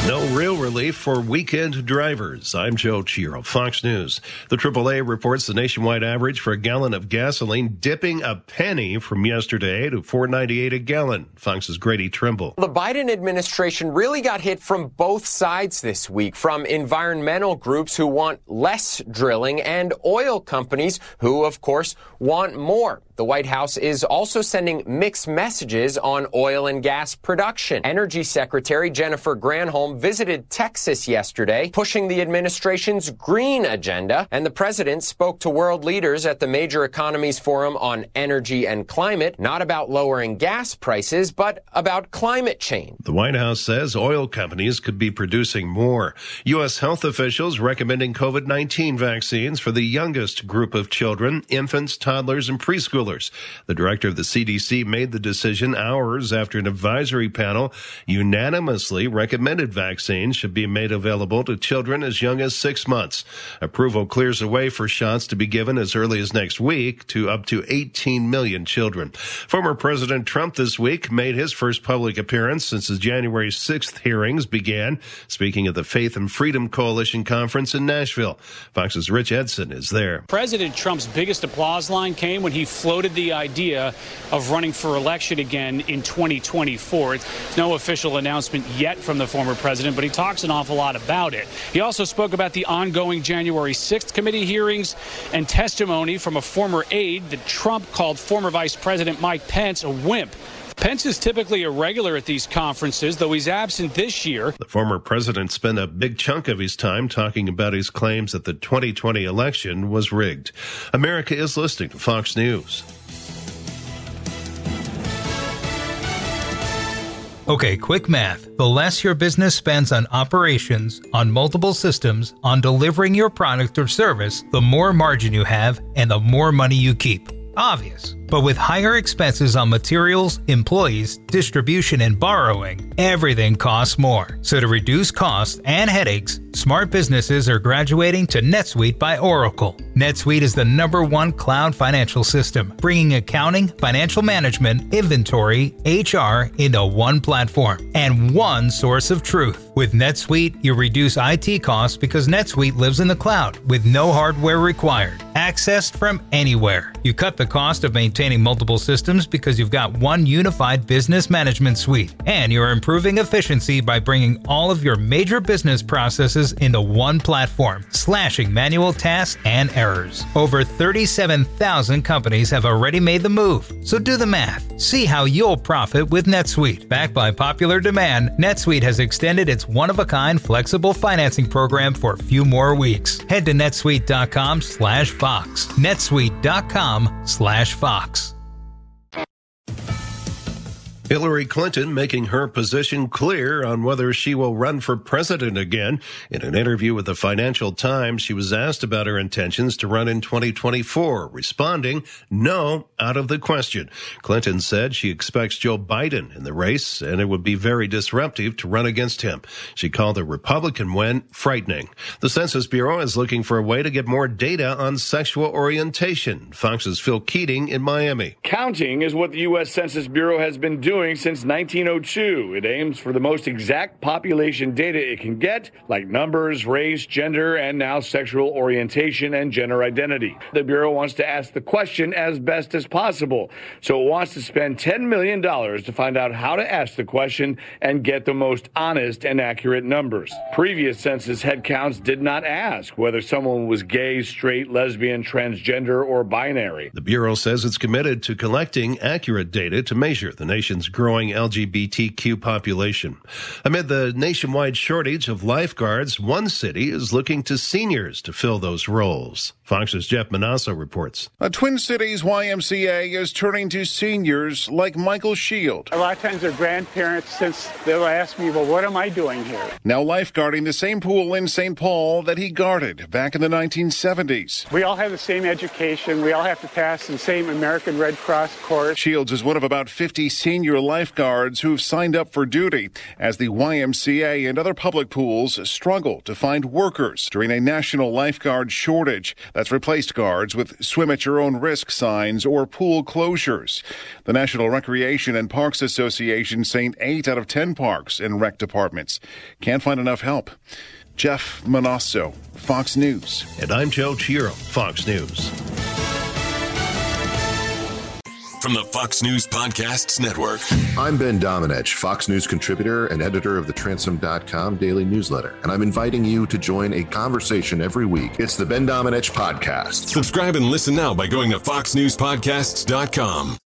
No real relief for weekend drivers. I'm Joe Chiro, Fox News. The AAA reports the nationwide average for a gallon of gasoline dipping a penny from yesterday to $4.98 a gallon. Fox's Grady Trimble. The Biden administration really got hit from both sides this week, from environmental groups who want less drilling and oil companies who, of course, want more. The White House is also sending mixed messages on oil and gas production. Energy Secretary Jennifer Granholm visited Texas yesterday, pushing the administration's green agenda, and the president spoke to world leaders at the Major Economies Forum on Energy and Climate, not about lowering gas prices, but about climate change. The White House says oil companies could be producing more. U.S. health officials recommending COVID-19 vaccines for the youngest group of children, infants, toddlers, and preschoolers. The director of the CDC made the decision hours after an advisory panel unanimously recommended vaccines should be made available to children as young as 6 months. Approval clears the way for shots to be given as early as next week to up to 18 million children. Former President Trump this week made his first public appearance since his January 6th hearings began, speaking at the Faith and Freedom Coalition conference in Nashville. Fox's Rich Edson is there. President Trump's biggest applause line came when he floated the idea of running for election again in 2024. It's no official announcement yet from the former president, but he talks an awful lot about it. He also spoke about the ongoing January 6th committee hearings and testimony from a former aide that Trump called former Vice President Mike Pence a wimp. Pence is typically a regular at these conferences, though he's absent this year. The former president spent a big chunk of his time talking about his claims that the 2020 election was rigged. America is listening to Fox News. Okay, quick math. The less your business spends on operations, on multiple systems, on delivering your product or service, the more margin you have and the more money you keep. Obvious. But with higher expenses on materials, employees, distribution, and borrowing, everything costs more. So to reduce costs and headaches, smart businesses are graduating to NetSuite by Oracle. NetSuite is the #1 cloud financial system, bringing accounting, financial management, inventory, HR into one platform and one source of truth. With NetSuite, you reduce IT costs because NetSuite lives in the cloud with no hardware required, accessed from anywhere. You cut the cost of maintaining multiple systems because you've got one unified business management suite, and you're improving efficiency by bringing all of your major business processes into one platform, slashing manual tasks and errors. Over 37,000 companies have already made the move, so do the math. See how you'll profit with NetSuite. Backed by popular demand, NetSuite has extended its one-of-a-kind flexible financing program for a few more weeks. Head to netsuite.com/Fox. netsuite.com/Fox. Hillary Clinton making her position clear on whether she will run for president again. In an interview with the Financial Times, she was asked about her intentions to run in 2024, responding, "No, out of the question." Clinton said she expects Joe Biden in the race, and it would be very disruptive to run against him. She called the Republican win frightening. The Census Bureau is looking for a way to get more data on sexual orientation. Fox's Phil Keating in Miami. Counting is what the U.S. Census Bureau has been doing since 1902. It aims for the most exact population data it can get, like numbers, race, gender, and now sexual orientation and gender identity. The Bureau wants to ask the question as best as possible, so it wants to spend $10 million to find out how to ask the question and get the most honest and accurate numbers. Previous census head counts did not ask whether someone was gay, straight, lesbian, transgender, or binary. The Bureau says it's committed to collecting accurate data to measure the nation's growing LGBTQ population. Amid the nationwide shortage of lifeguards, one city is looking to seniors to fill those roles. Fox's Jeff Manasso reports. A Twin Cities YMCA is turning to seniors like Michael Shield. A lot of times their grandparents, since they'll ask me, well, what am I doing here? Now lifeguarding the same pool in St. Paul that he guarded back in the 1970s. We all have the same education. We all have to pass the same American Red Cross course. Shields is one of about 50 senior volunteer lifeguards who've signed up for duty as the YMCA and other public pools struggle to find workers during a national lifeguard shortage that's replaced guards with swim-at-your-own-risk signs or pool closures. The National Recreation and Parks Association saying 8 out of 10 parks and rec departments can't find enough help. Jeff Manasso, Fox News. And I'm Joe Chiro, Fox News. From the Fox News Podcasts Network. I'm Ben Domenech, Fox News contributor and editor of the Transom.com daily newsletter, and I'm inviting you to join a conversation every week. It's the Ben Domenech Podcast. Subscribe and listen now by going to foxnewspodcasts.com.